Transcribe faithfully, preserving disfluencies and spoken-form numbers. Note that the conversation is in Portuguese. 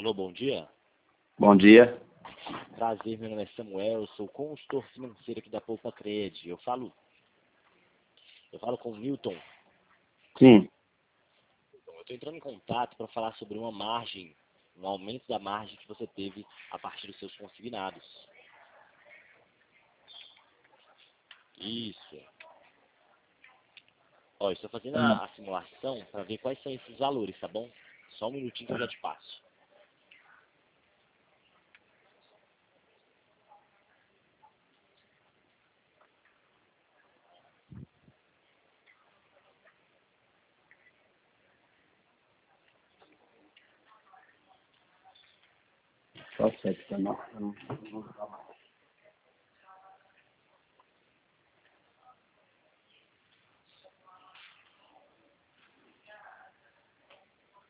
Alô, bom dia. Bom dia. Prazer, meu nome é Samuel, eu sou consultor financeiro aqui da Poupa Cred. Eu falo, eu falo com o Newton. Sim. Então, eu estou entrando em contato para falar sobre uma margem, um aumento da margem que você teve a partir dos seus consignados. Isso. Ó, eu estou fazendo a, a simulação para ver quais são esses valores, tá bom? Só um minutinho que eu já te passo. Só sete, tá? Não, não, não.